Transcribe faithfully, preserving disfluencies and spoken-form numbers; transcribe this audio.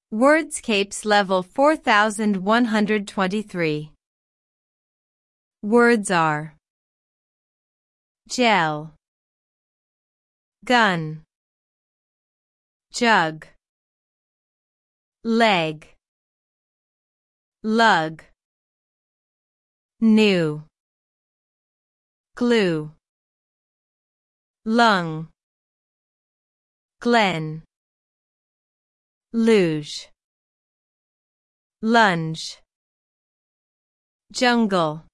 Wordscapes level four thousand one hundred twenty-three. Words are gel, gun, jug, leg, lug, new, glue, lung, glen, luge, lunge, jungle.